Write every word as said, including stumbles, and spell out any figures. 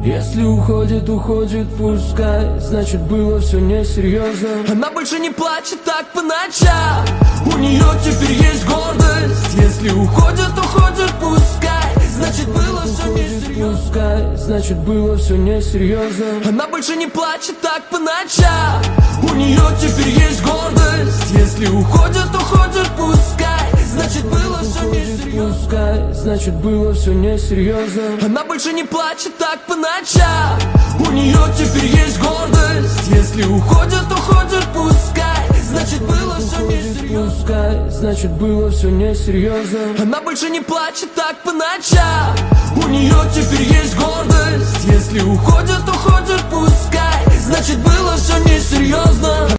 Если уходит, уходит, пускай, значит было все несерьезно. Она больше не плачет так по ночам, у нее теперь есть гордость. Если уходит, уходит, пускай, значит было все несерьезно. Пускай, значит было все несерьезно. Она больше не плачет так по ночам, у нее теперь есть гордость. Если уходит, уходит, пускай, значит было все несерьезно. Пускай, значит было все несерьезно. Она больше не плачет так по ночам, у нее теперь есть гордость. Если уходит, уходит, пускай, значит было все несерьезно. Пускай, значит было все несерьезно. Она больше не плачет так по ночам, у нее теперь есть гордость. Если уходит, уходит, пускай, значит было все несерьезно.